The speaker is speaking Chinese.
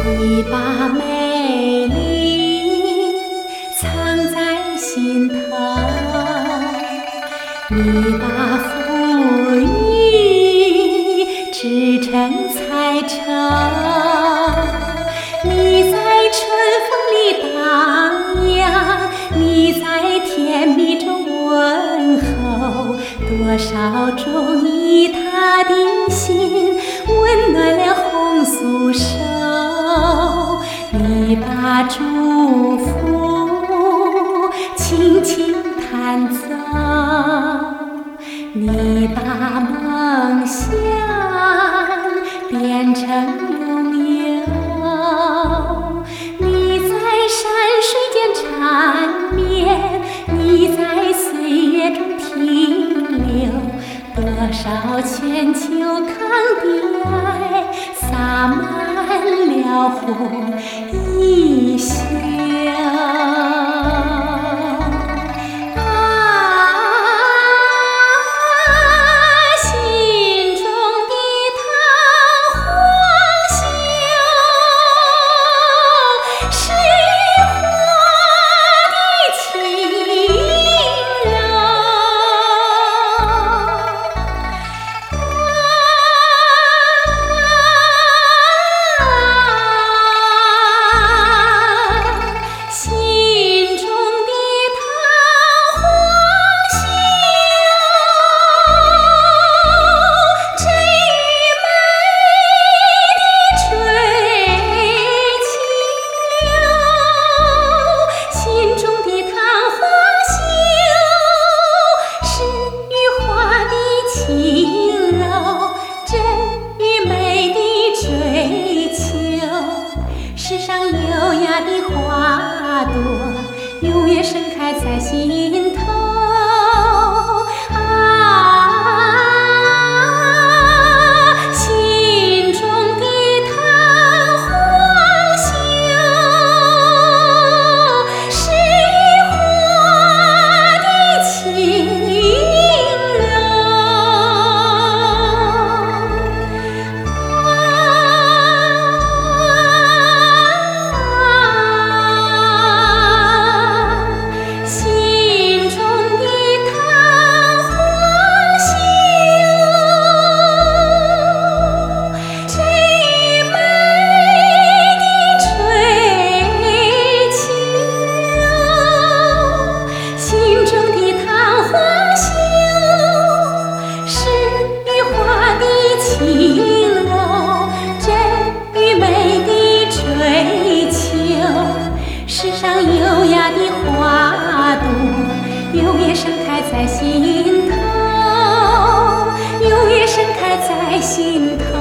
你把美丽藏在心头，你把富裕织成彩绸，你在春风里荡漾，你在甜蜜中问候，多少种已踏的心温暖了红酥手，你把祝福轻轻弹奏，你把梦想变成拥有，你在山水间缠绵，你在岁月中停留，多少千秋康的爱洒满了红衣袖。世上优雅的花朵，永远盛开在心头。心中的弹簧袖，是雨花的轻柔。世上优雅的花朵，永远盛开在心头，永远盛开在心头。